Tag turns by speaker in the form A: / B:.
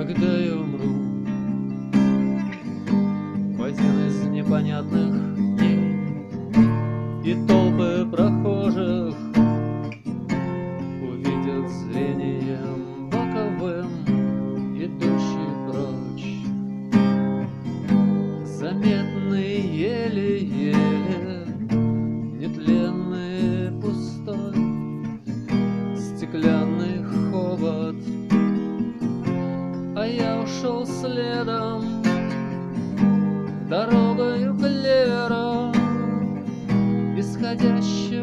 A: когда я умру в один из непонятных дней, и толпы прохожих увидят зрением боковым идущий прочь, заметный еле-еле, нетленный пустой стеклянный хобот. А я ушел следом дорогою клевера, исходящей